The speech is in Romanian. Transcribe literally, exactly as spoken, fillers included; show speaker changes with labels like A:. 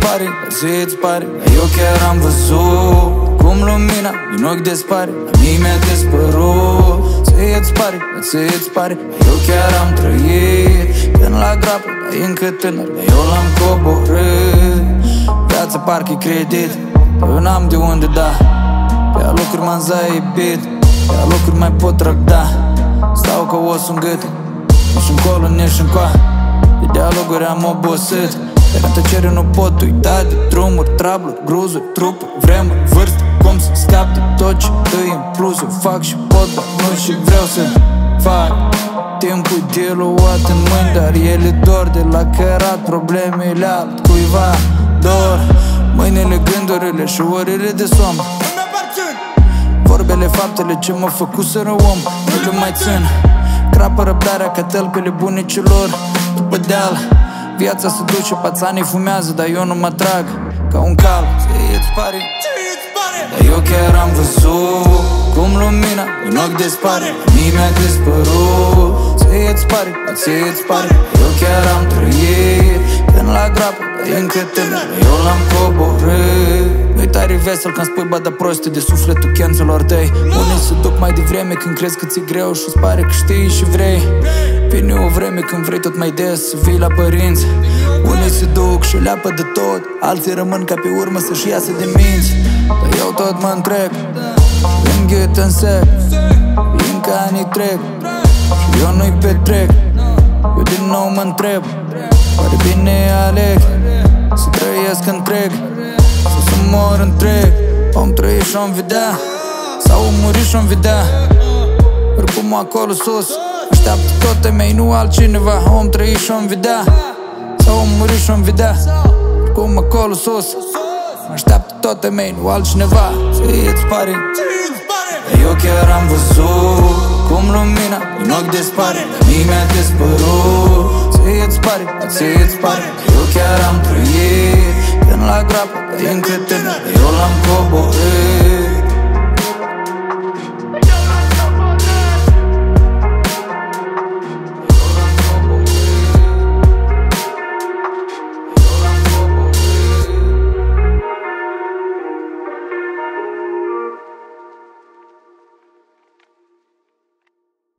A: pare, zi-ți pare. Eu chiar am văzut cum lumina din ochi dispare, la mine mi-a dispărut. Zi-ți pare, zi-ți pare. Eu chiar am trăit până la groapă, dar e încă tânăr, dar eu l-am coborât. Viața parcă-i credit, dar eu n-am de unde da. Pe alocuri m-am zaibit, pe alocuri mai pot răbda. Stau ca os în gât, nici încolo, nici încoa. De dialoguri am obosit, dar în tăcere nu pot uita de drumuri, trabluri, gruzuri, trupuri, vremuri, vârstă. Cum să scap de tot ce dă-i în plus. Eu fac și pot, dar nu și vreau să fac. Timpul diluat în mâini, dar ele dor de la cărat problemele altcuiva. Dor mâinile, gândurile și orele de somn, vorbele, faptele ce mă făcuseră om. Nu le mai țin, crapă răbdarea ca tălpile bunicilor. După deal, viața se duce, pațanii fumează, dar eu nu mă trag ca un cal. Zi-ți pare, dar eu chiar am văzut cum lumina din ochi dispare, mie mi-a dispărut. Zi-ți pare, zi-ți pare. Eu chiar am trăit până la groapă, dar e încă tânăr, eu l-am coborât. Nu-i tare vesel când spui bada proste de sufletul chențelor tăi. Unii se duc mai devreme când crezi că ți-e greu și-ți pare că știi și vrei. Vine o vreme când vrei tot mai des să vii la părinți. Unii se duc și leapă de tot, alții rămân ca pe urmă să-și iasă de minți. Dar eu tot mă întreg, înghit în sec, încă anii trec și eu nu-i petrec. Eu din nou mă întreb, oare bine aleg să trăiesc întreg sau să mor întreg? Om trăi și-om vedea, sau om muri și-om vedea. Oricum acolo sus așteaptă tot mei, nu altcineva. Om trăi și-om vedea, sau om muri și-om vedea. Oricum acolo sus așteaptă tot mei, nu altcineva. Zi-ți pare, eu chiar am văzut cum lumina din ochi dispare, mie mi-a dispărut. Zi-ți pare, zi-ți pare. Eu chiar am trăit până la groapă, dar e încă tânăr, eu l-am coborât.